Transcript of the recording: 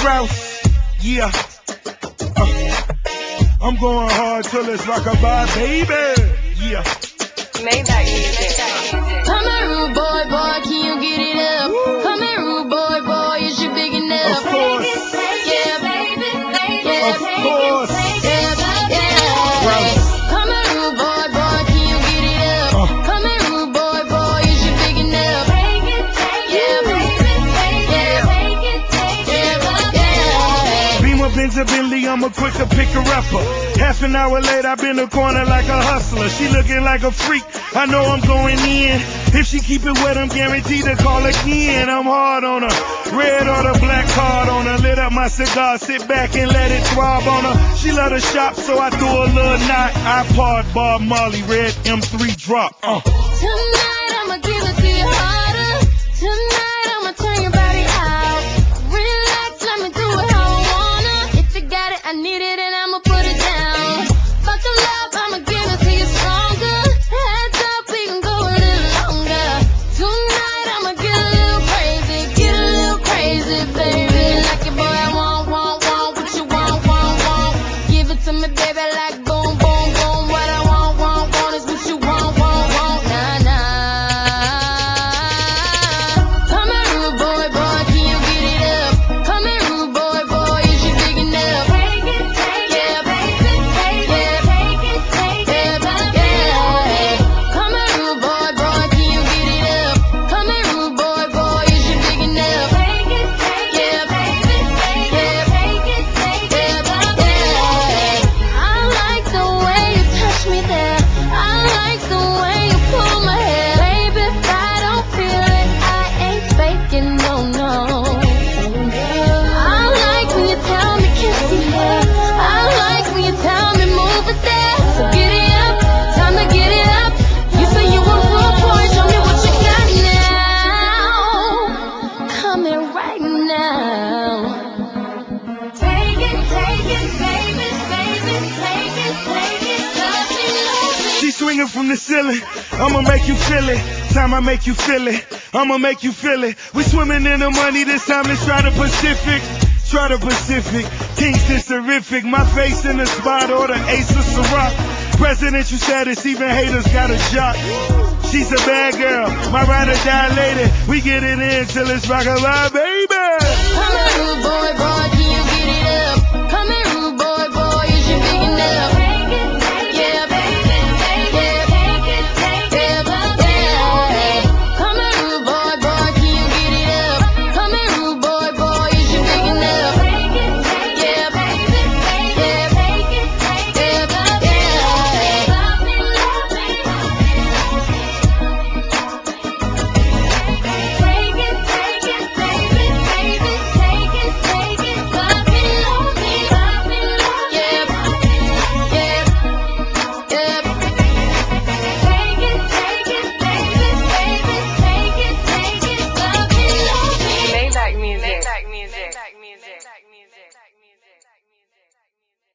Rouse, yeah. I'm going hard till it's rockabye, baby. Yeah. Maybach music. Come here, rude boy, boy, can you get it up? Woo. Come here, rude boy, boy, is you big enough? Of course. Yeah, baby, yeah, Of course. yeah, baby. Rouse. Come here, rude boy, boy, can you get it up? Come here, rude boy, boy, is you big enough? Yeah, baby, yeah. Beamer, Benz, or Bentley, I'm a quicker picker upper. Half an hour later, I've been a corner like a hustler. She looking like a freak, I know I'm going in. If she keep it wet, I'm guaranteed to call again. I'm hard on her, red or the black card on her. Lit up my cigar, sit back and let it throb on her. She let her shop, so I threw a little knot. iPod, Bob Marley, red M3 drop. Tonight I'ma give it to you harder. Tonight I'ma turn your body out. Relax, let me do it how I wanna. If you got it, I need it, and I'ma put it down. Fuck the love, I'ma give it to you stronger. Heads up, we can go a little longer. Tonight I'ma get a little crazy, baby. Like it, boy, I want what you want. Give it to me, baby, like boom, boom, boom. What I want is what you want. Nah, nah. Come here, rude boy, boy, can you get it up? Come here, rude boy, is you big enough? Yeah, baby, yeah, baby. Come here, rude boy, can you get it up? Come here, rude boy, is you big enough? Yeah, baby, yeah, baby. I like the way you touch me there. I like the way you pull my hair. Baby, if I don't feel it, I ain't faking, no. I like when you tell me kiss me here. I like when you tell me move it there. So get it up, time to get it up. You say you a rude boy, show me what you got now. Come here right now. Take it, baby, take it. Love me. She swinging from the ceiling, I'ma make you feel it. Time I make you feel it, I'ma make you feel it. We swimming in the money this time, let's try the Pacific. Try the Pacific, Kingston terrific. My face in the spot or the ace of Ciroc. Presidential status, even haters got a jock. She's a bad girl, my ride or die lady. We get it in till it's rockabye, baby.